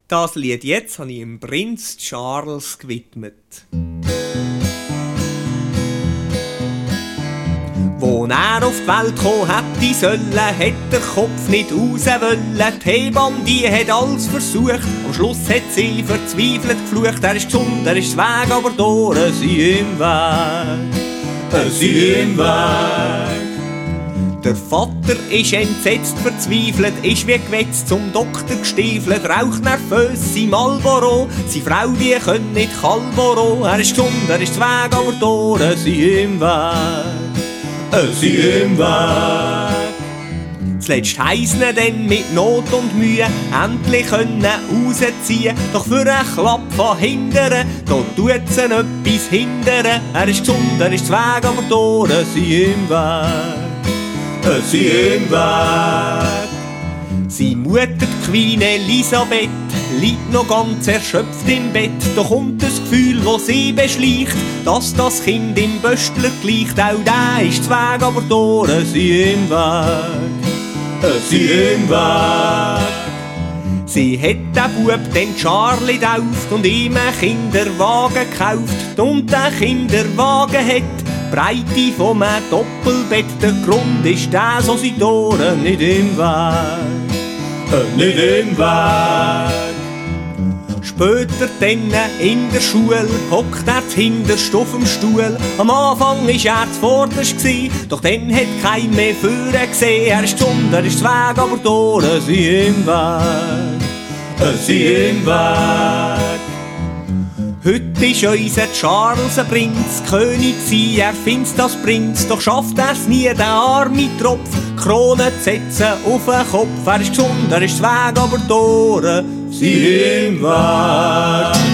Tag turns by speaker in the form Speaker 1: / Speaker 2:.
Speaker 1: Das Lied jetzt habe ich dem Prinz Charles gewidmet. Wo er auf die Welt kommen hätte sollen, hätte der Kopf nicht raus wollen. Die Hebamme, die hat alles versucht, am Schluss hat sie verzweifelt geflucht. Er ist gesund, er ist weg, aber da sie im Weg. Sie im Weg. Der Vater ist entsetzt, verzweifelt, ist wie gewetzt zum Doktor gestiefelt, raucht nervös sein Marlboro, seine Frau, die können nicht Calvoro. Er ist gesund, er ist weg, aber da sie im Weg. Sie im Weg. Zuletzt heissen dann mit Not und Mühe endlich können rausziehen. Doch für einen Klapp von hinteren, da tut sie etwas hindern. Er ist gesund, er ist weg, aber da sie im Weg. Sie im Weg. Seine Mutter, die Queen Elisabeth, liegt noch ganz erschöpft im Bett. Da kommt das Gefühl, das sie beschleicht, dass das Kind im Böstler gleicht. Auch der ist zu Weg, aber da sie im Weg. Sie im Weg. Sie hat den Bub, den Charlie, getauft und ihm einen Kinderwagen gekauft. Und der Kinderwagen hat Breite von einem Doppelbett. Der Grund ist der, so sie Tore nicht im Weg. Nicht im Weg. Später dann in der Schule hockt er hinterst auf dem Stuhl. Am Anfang war er zuvorderst, doch dann hat kein mehr vorne gesehen. Er ist gesund, er ist weg, aber da sie im Weg. Sie im Weg. Heute ist unser Charles ein Prinz, König sein, er find's, das bringt's. Doch schafft er's nie, der arme Tropf, Krone zu setzen auf den Kopf. Er ist gesund, er ist weg, aber da sie im Weg.